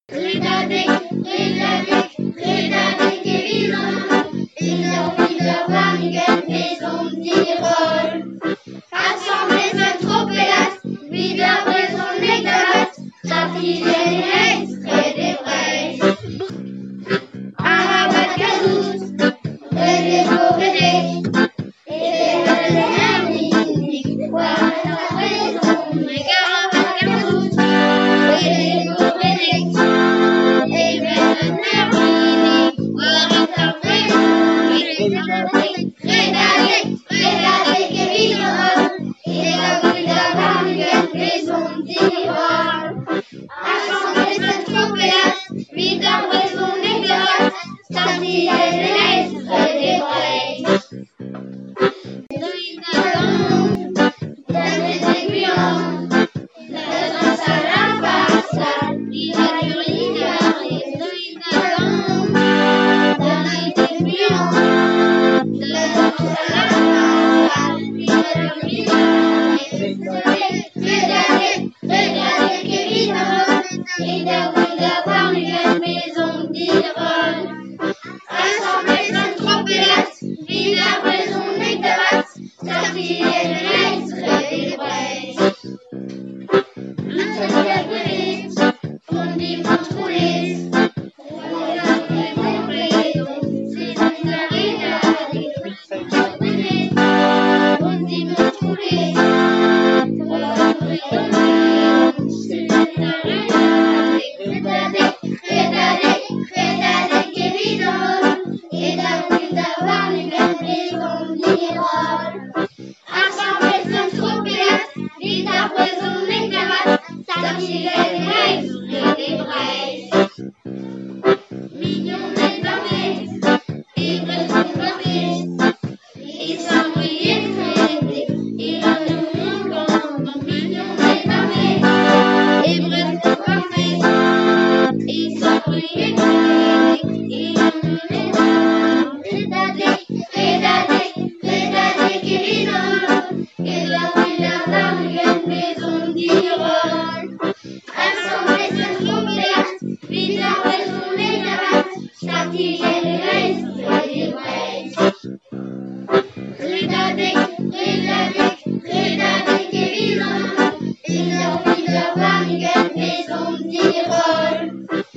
Redadek, Redadek, Redadek Evidon, in der Maison Tirol. Assemblée Saint-Tropez, wieder Maison Negarat, Stadtfiliale extrait des Brèches. Arabat Kazout, Redebo Redek, et la Hermine, voir la raison, mais Arabat Kazout, Redebo Redek, et la Hermine, voir la raison, Redadek, Redadek Evidon, et la Ville Maison Tirol. Assemblée Saint-Tropez, wieder Maison Negarat, Stadtfiliale extrait des Brèches. Maison Tirol.